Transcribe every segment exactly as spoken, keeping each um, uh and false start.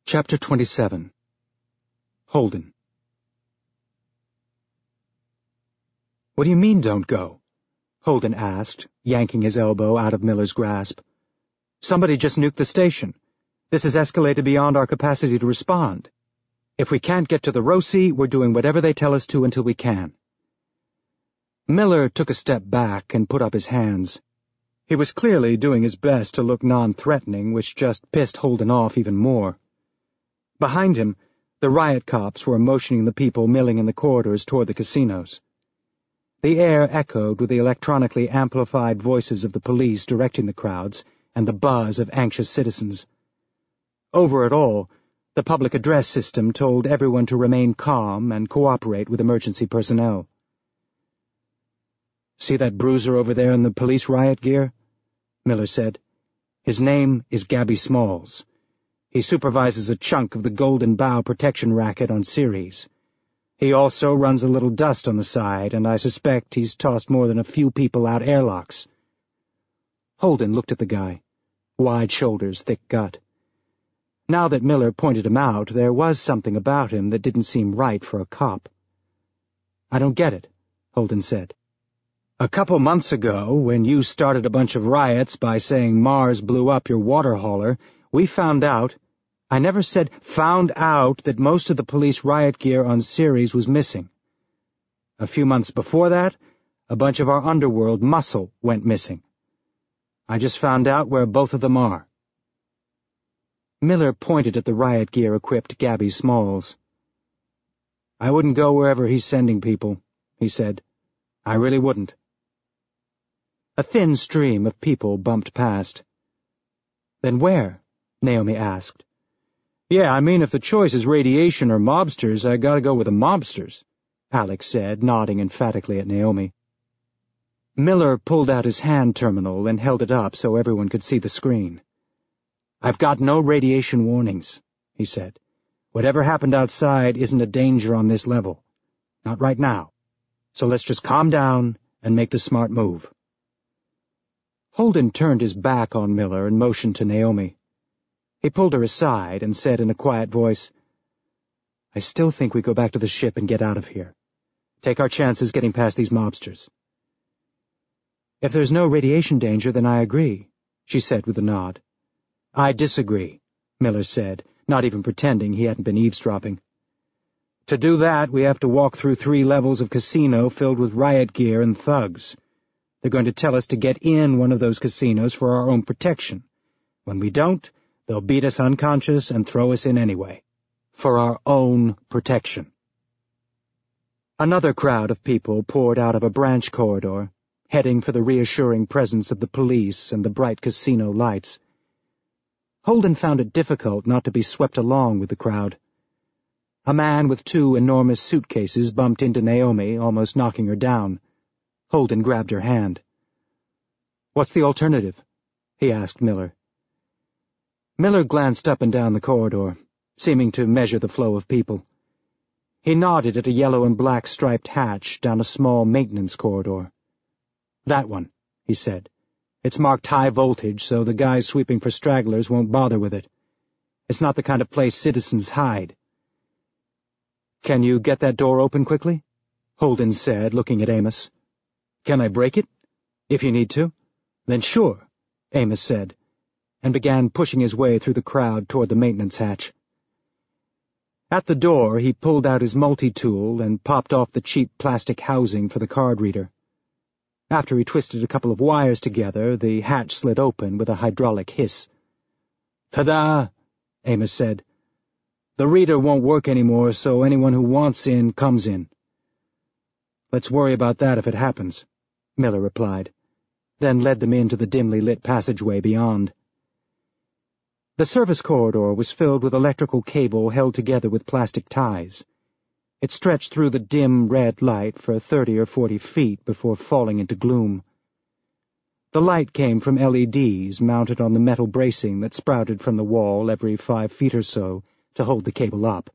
Chapter twenty-seven. Holden. "What do you mean, don't go?" Holden asked, yanking his elbow out of Miller's grasp. "Somebody just nuked the station. This has escalated beyond our capacity to respond. If we can't get to the Roci, we're doing whatever they tell us to until we can." Miller took a step back and put up his hands. He was clearly doing his best to look non-threatening, which just pissed Holden off even more. Behind him, the riot cops were motioning the people milling in the corridors toward the casinos. The air echoed with the electronically amplified voices of the police directing the crowds and the buzz of anxious citizens. Over it all, the public address system told everyone to remain calm and cooperate with emergency personnel. "See that bruiser over there in the police riot gear?" Miller said. "His name is Gabby Smalls. He supervises a chunk of the Golden Bough protection racket on Ceres. He also runs a little dust on the side, and I suspect he's tossed more than a few people out airlocks." Holden looked at the guy. Wide shoulders, thick gut. Now that Miller pointed him out, there was something about him that didn't seem right for a cop. "I don't get it," Holden said. "A couple months ago, when you started a bunch of riots by saying Mars blew up your water hauler, we found out— I never said found out that most of the police riot gear on Ceres was missing. A few months before that, a bunch of our underworld muscle went missing. I just found out where both of them are." Miller pointed at the riot gear-equipped Gabby Smalls. "I wouldn't go wherever he's sending people," he said. "I really wouldn't." A thin stream of people bumped past. "Then where?" Naomi asked. "Yeah, I mean, if the choice is radiation or mobsters, I gotta go with the mobsters," Alex said, nodding emphatically at Naomi. Miller pulled out his hand terminal and held it up so everyone could see the screen. "I've got no radiation warnings," he said. "Whatever happened outside isn't a danger on this level. Not right now. So let's just calm down and make the smart move." Holden turned his back on Miller and motioned to Naomi. He pulled her aside and said in a quiet voice, "I still think we go back to the ship and get out of here. Take our chances getting past these mobsters." "If there's no radiation danger, then I agree," she said with a nod. "I disagree," Miller said, not even pretending he hadn't been eavesdropping. "To do that, we have to walk through three levels of casino filled with riot gear and thugs. They're going to tell us to get in one of those casinos for our own protection. When we don't, they'll beat us unconscious and throw us in anyway. For our own protection." Another crowd of people poured out of a branch corridor, heading for the reassuring presence of the police and the bright casino lights. Holden found it difficult not to be swept along with the crowd. A man with two enormous suitcases bumped into Naomi, almost knocking her down. Holden grabbed her hand. "What's the alternative?" he asked Miller. Miller glanced up and down the corridor, seeming to measure the flow of people. He nodded at a yellow and black striped hatch down a small maintenance corridor. "That one," he said. "It's marked high voltage, so the guys sweeping for stragglers won't bother with it. It's not the kind of place citizens hide." "Can you get that door open quickly?" Holden said, looking at Amos. "Can I break it?" "If you need to." "Then sure," Amos said, and began pushing his way through the crowd toward the maintenance hatch. At the door, he pulled out his multi-tool and popped off the cheap plastic housing for the card reader. After he twisted a couple of wires together, the hatch slid open with a hydraulic hiss. "Ta-da!" Amos said. "The reader won't work anymore, so anyone who wants in comes in." "Let's worry about that if it happens," Miller replied, then led them into the dimly lit passageway beyond. The service corridor was filled with electrical cable held together with plastic ties. It stretched through the dim red light for thirty or forty feet before falling into gloom. The light came from L E Ds mounted on the metal bracing that sprouted from the wall every five feet or so to hold the cable up.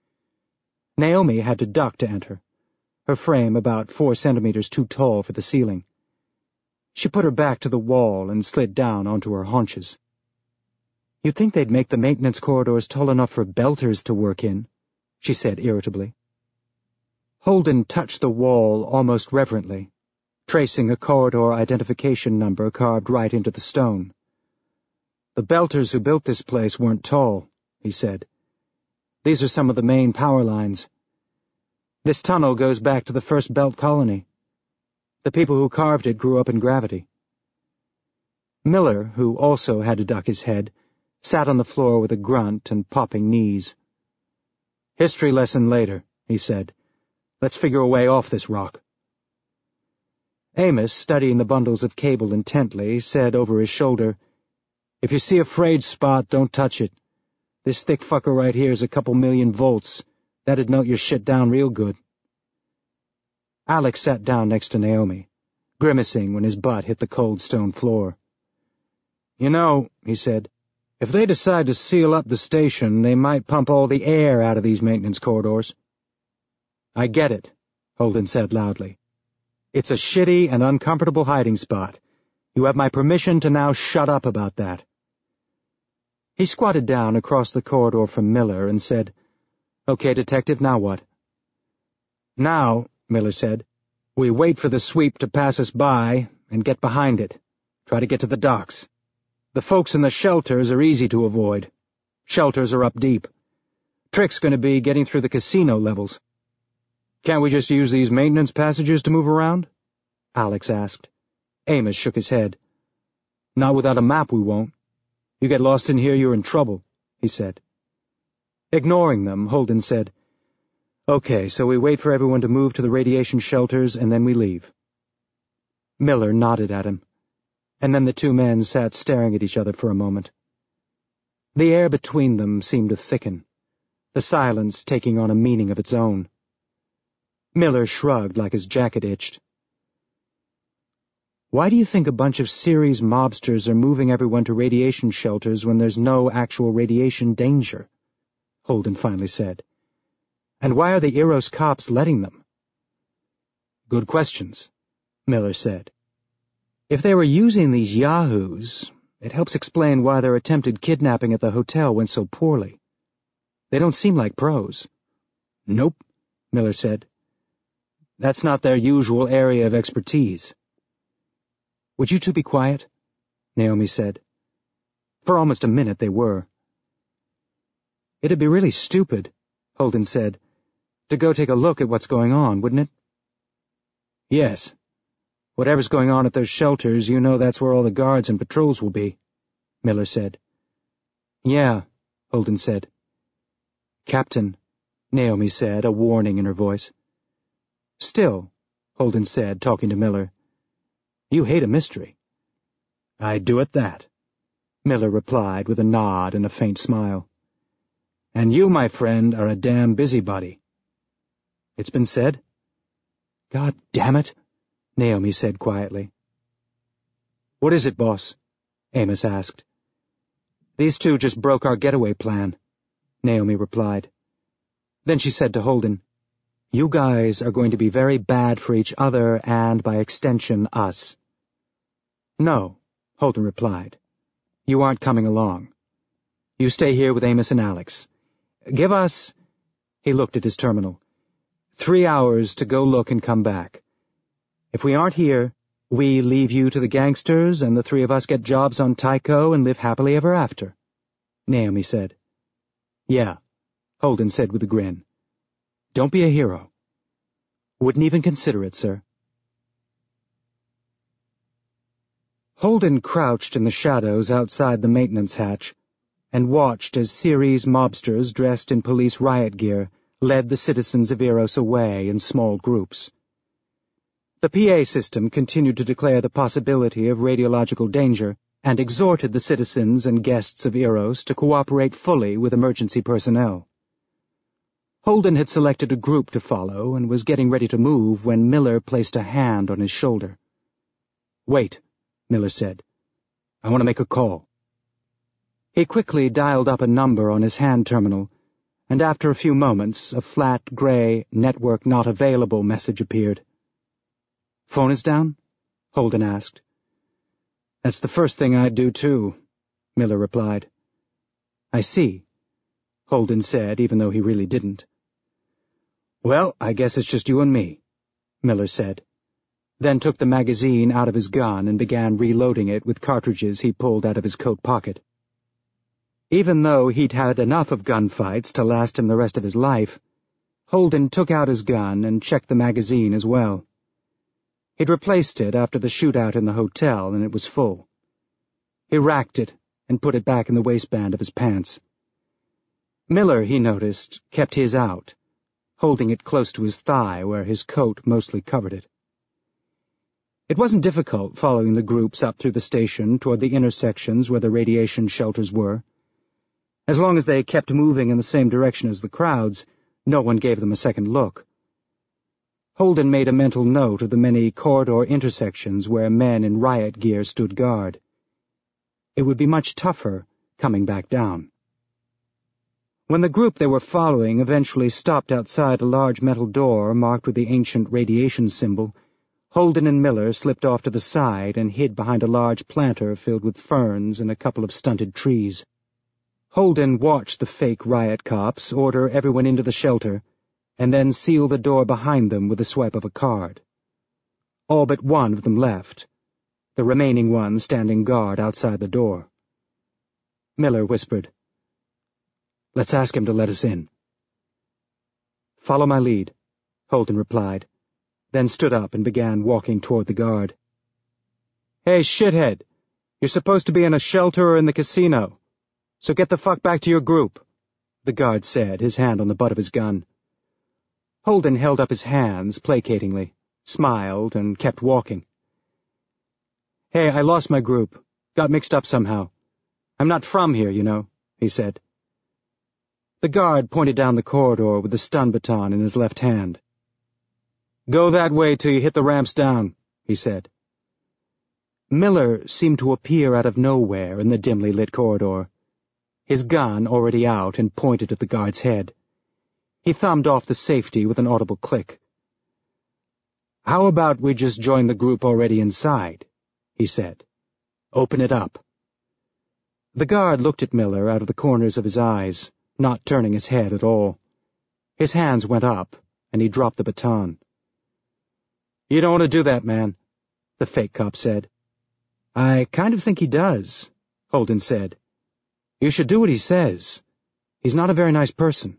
Naomi had to duck to enter, her frame about four centimeters too tall for the ceiling. She put her back to the wall and slid down onto her haunches. You'd think they'd make the maintenance corridors tall enough for belters to work in, she said irritably. Holden touched the wall almost reverently, tracing a corridor identification number carved right into the stone. The belters who built this place weren't tall, he said. These are some of the main power lines. This tunnel goes back to the first belt colony. The people who carved it grew up in gravity. Miller, who also had to duck his head, sat on the floor with a grunt and popping knees. History lesson later, he said. Let's figure a way off this rock. Amos, studying the bundles of cable intently, said over his shoulder, If you see a frayed spot, don't touch it. This thick fucker right here is a couple million volts. That'd melt your shit down real good. Alex sat down next to Naomi, grimacing when his butt hit the cold stone floor. You know, he said, if they decide to seal up the station, they might pump all the air out of these maintenance corridors. I get it, Holden said loudly. It's a shitty and uncomfortable hiding spot. You have my permission to now shut up about that. He squatted down across the corridor from Miller and said, Okay, detective, now what? Now, Miller said, we wait for the sweep to pass us by and get behind it. Try to get to the docks. The folks in the shelters are easy to avoid. Shelters are up deep. Trick's going to be getting through the casino levels. Can't we just use these maintenance passages to move around? Alex asked. Amos shook his head. Not without a map we won't. You get lost in here, you're in trouble, he said. Ignoring them, Holden said, Okay, so we wait for everyone to move to the radiation shelters and then we leave. Miller nodded at him, and then the two men sat staring at each other for a moment. The air between them seemed to thicken, the silence taking on a meaning of its own. Miller shrugged like his jacket itched. Why do you think a bunch of Ceres mobsters are moving everyone to radiation shelters when there's no actual radiation danger? Holden finally said. And why are the Eros cops letting them? Good questions, Miller said. If they were using these yahoos, it helps explain why their attempted kidnapping at the hotel went so poorly. They don't seem like pros. Nope, Miller said. That's not their usual area of expertise. Would you two be quiet? Naomi said. For almost a minute they were. It'd be really stupid, Holden said, to go take a look at what's going on, wouldn't it? Yes. Whatever's going on at those shelters, you know that's where all the guards and patrols will be, Miller said. Yeah, Holden said. Captain, Naomi said, a warning in her voice. Still, Holden said, talking to Miller, you hate a mystery. I do at that, Miller replied with a nod and a faint smile. And you, my friend, are a damn busybody. It's been said? God damn it, Naomi said quietly. What is it, boss? Amos asked. These two just broke our getaway plan, Naomi replied. Then she said to Holden, You guys are going to be very bad for each other and, by extension, us. No, Holden replied. You aren't coming along. You stay here with Amos and Alex. Give us, he looked at his terminal, three hours to go look and come back. If we aren't here, we leave you to the gangsters and the three of us get jobs on Tycho and live happily ever after, Naomi said. Yeah, Holden said with a grin. Don't be a hero. Wouldn't even consider it, sir. Holden crouched in the shadows outside the maintenance hatch and watched as Ceres mobsters dressed in police riot gear led the citizens of Eros away in small groups. The P A system continued to declare the possibility of radiological danger and exhorted the citizens and guests of Eros to cooperate fully with emergency personnel. Holden had selected a group to follow and was getting ready to move when Miller placed a hand on his shoulder. Wait, Miller said. I want to make a call. He quickly dialed up a number on his hand terminal, and after a few moments, a flat, gray, network not available message appeared. Phone is down? Holden asked. That's the first thing I'd do, too, Miller replied. "I see," Holden said, even though he really didn't. "Well, I guess it's just you and me," Miller said, then took the magazine out of his gun and began reloading it with cartridges he pulled out of his coat pocket. Even though he'd had enough of gunfights to last him the rest of his life, Holden took out his gun and checked the magazine as well. He'd replaced it after the shootout in the hotel, and it was full. He racked it and put it back in the waistband of his pants. Miller, he noticed, kept his out, holding it close to his thigh where his coat mostly covered it. It wasn't difficult following the groups up through the station toward the intersections where the radiation shelters were. As long as they kept moving in the same direction as the crowds, no one gave them a second look. Holden made a mental note of the many corridor intersections where men in riot gear stood guard. It would be much tougher coming back down. When the group they were following eventually stopped outside a large metal door marked with the ancient radiation symbol, Holden and Miller slipped off to the side and hid behind a large planter filled with ferns and a couple of stunted trees. Holden watched the fake riot cops order everyone into the shelter and then seal the door behind them with a swipe of a card. All but one of them left, the remaining one standing guard outside the door. Miller whispered, "Let's ask him to let us in." "Follow my lead," Holden replied, then stood up and began walking toward the guard. "Hey, shithead, you're supposed to be in a shelter or in the casino, so get the fuck back to your group," the guard said, his hand on the butt of his gun. Holden held up his hands placatingly, smiled, and kept walking. "Hey, I lost my group. Got mixed up somehow. I'm not from here, you know," he said. The guard pointed down the corridor with the stun baton in his left hand. "Go that way till you hit the ramps down," he said. Miller seemed to appear out of nowhere in the dimly lit corridor, his gun already out and pointed at the guard's head. He thumbed off the safety with an audible click. "How about we just join the group already inside?" he said. "Open it up." The guard looked at Miller out of the corners of his eyes, not turning his head at all. His hands went up, and he dropped the baton. "You don't want to do that, man," the fake cop said. "I kind of think he does," Holden said. "You should do what he says. He's not a very nice person."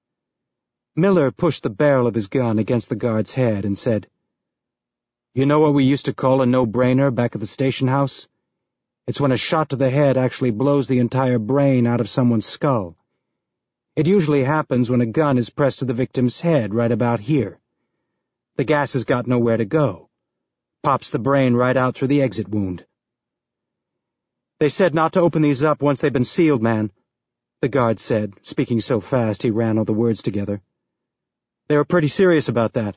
Miller pushed the barrel of his gun against the guard's head and said, "You know what we used to call a no-brainer back at the station house? It's when a shot to the head actually blows the entire brain out of someone's skull. It usually happens when a gun is pressed to the victim's head right about here. The gas has got nowhere to go. Pops the brain right out through the exit wound." "They said not to open these up once they've been sealed, man," the guard said, speaking so fast he ran all the words together. "They were pretty serious about that."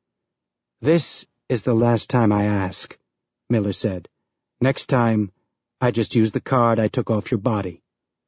"This is the last time I ask," Miller said. "Next time, I just use the card I took off your body."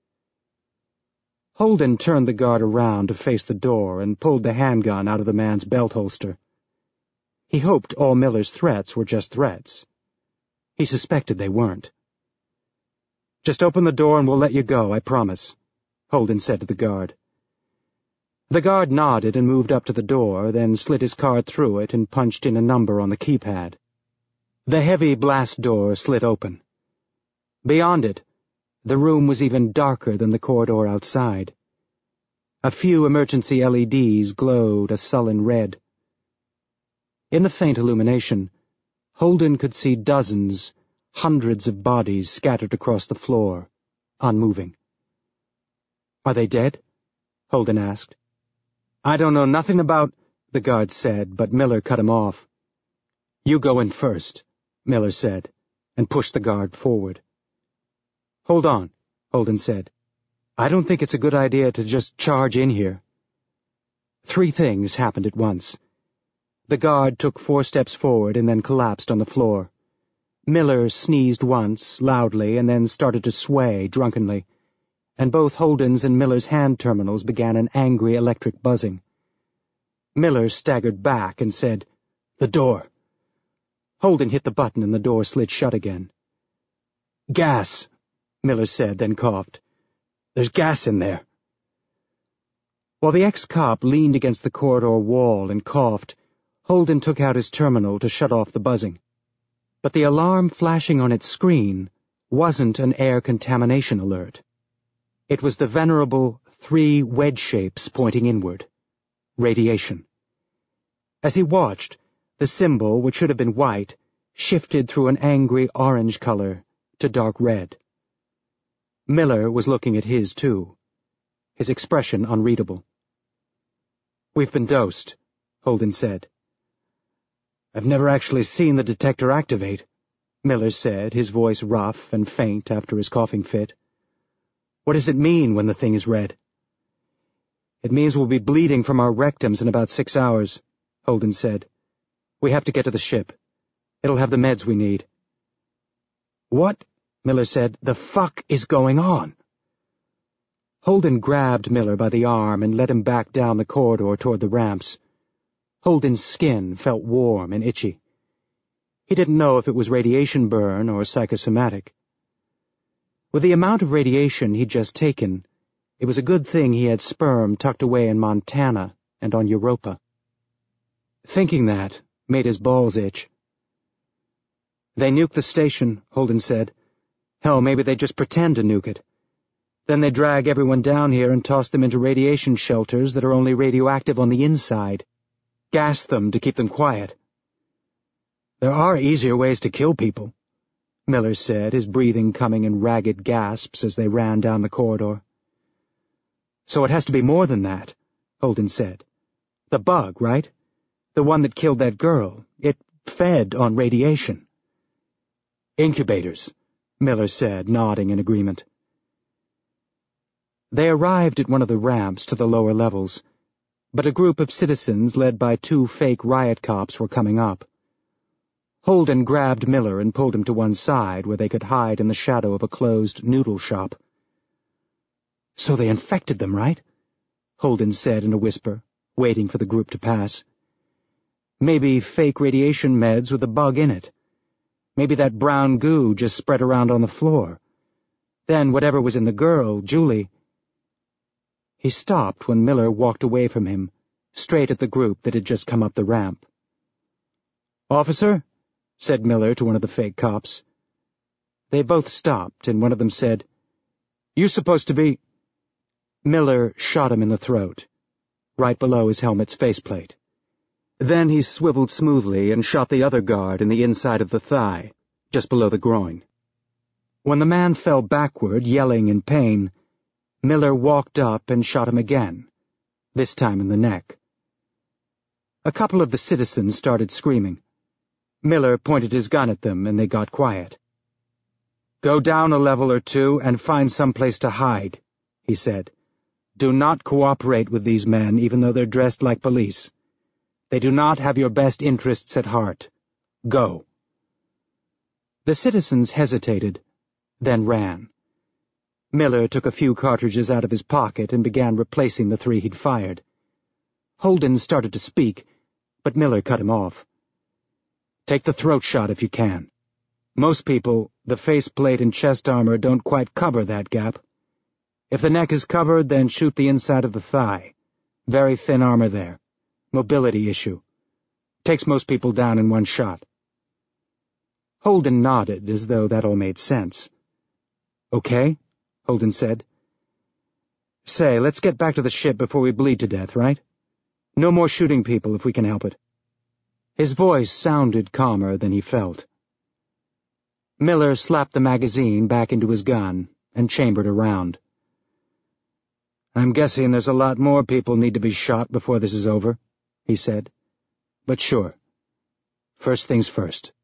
Holden turned the guard around to face the door and pulled the handgun out of the man's belt holster. He hoped all Miller's threats were just threats. He suspected they weren't. "Just open the door and we'll let you go, I promise," Holden said to the guard. The guard nodded and moved up to the door, then slid his card through it and punched in a number on the keypad. The heavy blast door slid open. Beyond it, the room was even darker than the corridor outside. A few emergency L E Ds glowed a sullen red. In the faint illumination, Holden could see dozens, hundreds of bodies scattered across the floor, unmoving. "Are they dead?" Holden asked. "I don't know nothing about," the guard said, but Miller cut him off. "You go in first," Miller said, and pushed the guard forward. "Hold on," Holden said. "I don't think it's a good idea to just charge in here." Three things happened at once. The guard took four steps forward and then collapsed on the floor. Miller sneezed once, loudly, and then started to sway drunkenly, and both Holden's and Miller's hand terminals began an angry electric buzzing. Miller staggered back and said, "The door." Holden hit the button and the door slid shut again. "Gas," Miller said, then coughed. There's gas in there. While the ex-cop leaned against the corridor wall and coughed, Holden took out his terminal to shut off the buzzing. But the alarm flashing on its screen wasn't an air contamination alert. It was the venerable three wedge shapes pointing inward. Radiation. As he watched, the symbol, which should have been white, shifted through an angry orange color to dark red. Miller was looking at his, too, his expression unreadable. "We've been dosed," Holden said. "I've never actually seen the detector activate," Miller said, his voice rough and faint after his coughing fit. "What does it mean when the thing is red?" "It means we'll be bleeding from our rectums in about six hours, Holden said. "We have to get to the ship. It'll have the meds we need." "What?" Miller said. "The fuck is going on?" Holden grabbed Miller by the arm and led him back down the corridor toward the ramps. Holden's skin felt warm and itchy. He didn't know if it was radiation burn or psychosomatic. With the amount of radiation he'd just taken, it was a good thing he had sperm tucked away in Montana and on Europa. Thinking that made his balls itch. "They nuked the station," Holden said. "Hell, maybe they just pretend to nuke it. Then they drag everyone down here and toss them into radiation shelters that are only radioactive on the inside. Gas them to keep them quiet." "There are easier ways to kill people," Miller said, his breathing coming in ragged gasps as they ran down the corridor. "So it has to be more than that," Holden said. "The bug, right? The one that killed that girl. It fed on radiation." "Incubators," Miller said, nodding in agreement. They arrived at one of the ramps to the lower levels, but a group of citizens led by two fake riot cops were coming up. Holden grabbed Miller and pulled him to one side where they could hide in the shadow of a closed noodle shop. "So they infected them, right?" Holden said in a whisper, waiting for the group to pass. "Maybe fake radiation meds with a bug in it. Maybe that brown goo just spread around on the floor. Then whatever was in the girl, Julie—" He stopped when Miller walked away from him, straight at the group that had just come up the ramp. "Officer?" said Miller to one of the fake cops. They both stopped, and one of them said, "You supposed to be—" Miller shot him in the throat, right below his helmet's faceplate. Then he swiveled smoothly and shot the other guard in the inside of the thigh, just below the groin. When the man fell backward, yelling in pain, Miller walked up and shot him again, this time in the neck. A couple of the citizens started screaming. Miller pointed his gun at them, and they got quiet. "Go down a level or two and find some place to hide," he said. "Do not cooperate with these men, even though they're dressed like police. They do not have your best interests at heart. Go." The citizens hesitated, then ran. Miller took a few cartridges out of his pocket and began replacing the three he'd fired. Holden started to speak, but Miller cut him off. "Take the throat shot if you can. Most people, the faceplate and chest armor don't quite cover that gap. If the neck is covered, then shoot the inside of the thigh. Very thin armor there. Mobility issue. Takes most people down in one shot." Holden nodded as though that all made sense. "Okay," Holden said. "Say, let's get back to the ship before we bleed to death, right? No more shooting people if we can help it." His voice sounded calmer than he felt. Miller slapped the magazine back into his gun and chambered a round. "I'm guessing there's a lot more people need to be shot before this is over," he said. "But sure. First things first."